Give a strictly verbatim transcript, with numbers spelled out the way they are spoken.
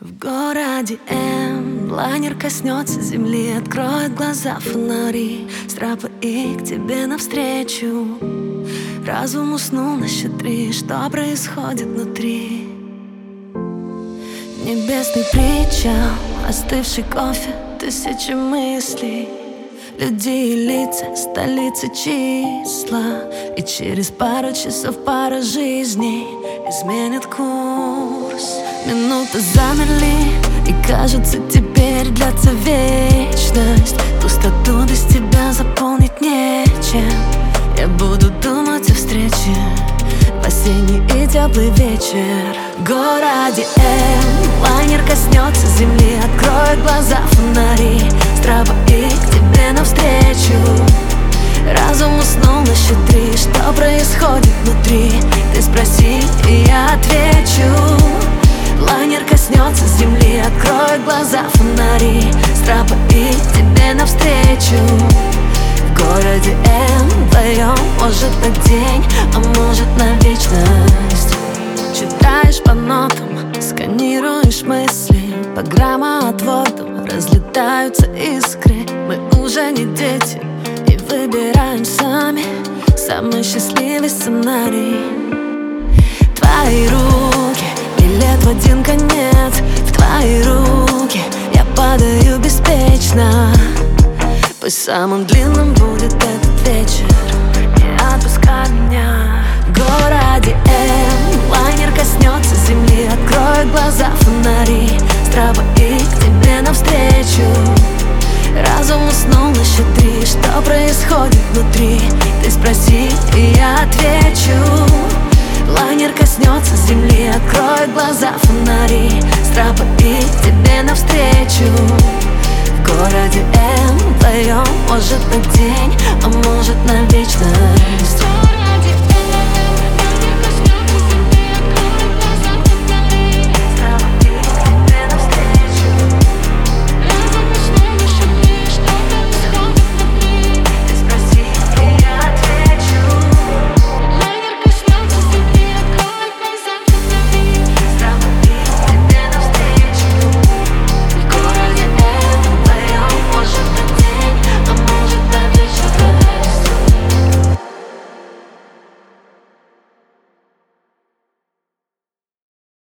В городе М лайнер коснется земли, откроет глаза фонари с тропы и к тебе навстречу. Разум уснул на счет три, что происходит внутри? Небесный причал, остывший кофе, тысячи мыслей, люди и лица, столицы числа. И через пару часов пара жизней изменит курс. Минуты замерли, и кажется, теперь длится вечность. Пустоту без тебя заполнить нечем. Я буду думать о встрече в осенний и теплый вечер. В городе М лайнер коснется земли, откроет глаза фонари с тропы и к тебе навстречу. Разум уснул на счет три, что происходит внутри? Ты спроси, и я отвечу. Лайнер коснется земли, откроет глаза фонари с тропы и к тебе навстречу. В городе М вдвоем, может на день, а может на вечность. Читаешь по нотам, сканируешь мысли, по громоотводам разлетаются искры. Мы уже не дети и выбираем сами самый счастливый сценарий. Твои руки, билет в один конец, в твои руки я падаю беспечно. Пусть самым длинным будет этот вечер, не отпускай меня. В городе М лайнер коснется земли, откроет глаза фонари с тропы и к тебе навстречу. Разум уснул на счет три, что происходит внутри? Ты спроси, и я отвечу. Лайнер коснется земли, откроет глаза фонари с тропы и к тебе навстречу. В городе М вдвоем, может на день, а может на вечность.